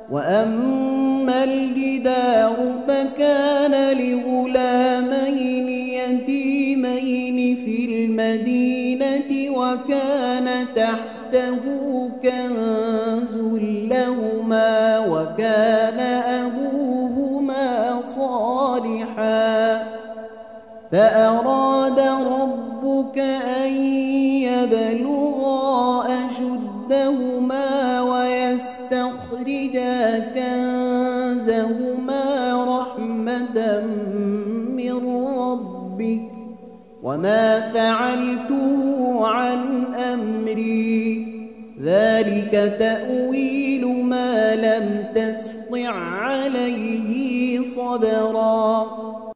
وأما الجدار فكان لغلامين يتيمين في المدينة وكان تحته كنز لهما وكان أبوهما صالحا فأراد ربك أن يبلغا أشدهما ويستخرجا كنزهما رحمة من ربك وما فعلته عن أمري ذلك تأويل ما لم تسطع عليه صبرا.